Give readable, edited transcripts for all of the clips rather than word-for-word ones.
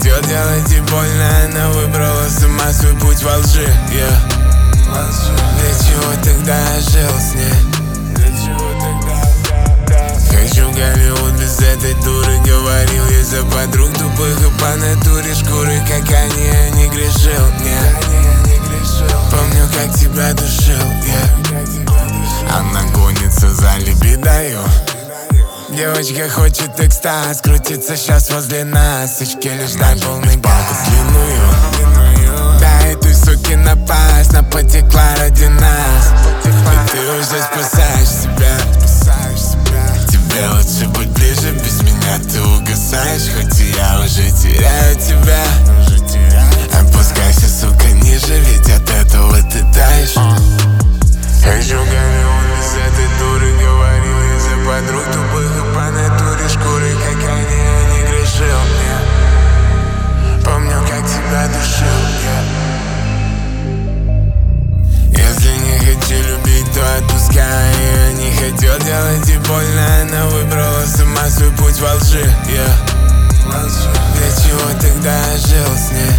хотел делать ей больно, она выбрала сама свой путь во лжи, Для чего тогда я жил с ней? Хочу в Голливуд без этой дуры, говорил ей за подруг тупых и по натуре шкуры, как они, я не грешил, Помню, как тебя душил, Она гонится за либидою. Девочка хочет экстаз, крутится сейчас возле нас. Очки лишь дай полный газ, длинную. Дай этой суке напасть, она потекла ради нас. И ты уже спасаешь себя. Тебе лучше быть ближе, без меня ты угасаешь. Хоть и я уже теряю тебя. Опускайся, сука, ниже, ведь от этого ты таешь. Хочу в Голливуд без этой дуры, говорил я за подруг тупых и по натуре шкуры, как они, я не грешил, Помню, как тебя душил, Если не хочу любить, то отпускай. Я не хотел делать ей больно, она выбрала сама свой путь во лжи, Для чего тогда я жил с ней?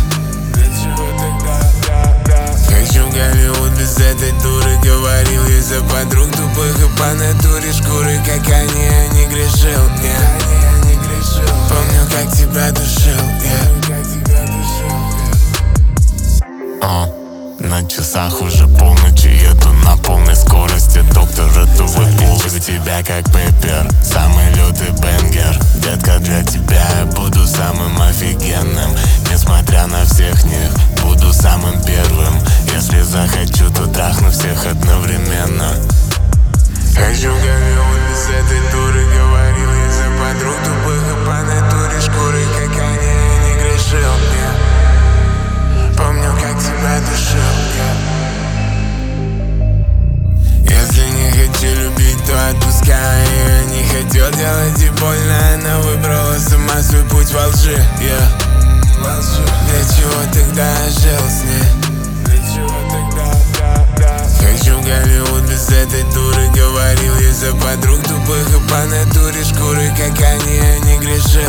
Хочу в Голливуд без этой дуры, говорил ей за подруг тупых и по натуре шкуры, как они, я не грешил, Помню, как тебя душил, На часах уже полночь, еду на полной скорости. Доктор, это выпустит тебя как пеппер, самый лютый бенгер. Детка, для тебя я буду самым офигенным. Несмотря на всех них, буду самым первым. Если захочу, то трахну всех одновременно. Хочу в Голливуд без этой дуры, говорил я за подруг тупых и по натуре шкуры, как они, я не грешил, Помню, как тебя душил, Если не хочу любить, то отпускай. Я не хотел делать ей больно, она выбрала сама свой путь во лжи, Для чего тогда я жил с ней? Хочу в Голливуд без этой дуры, говорил я за подруг тупых и по натуре шкуры, как они, я не грешил,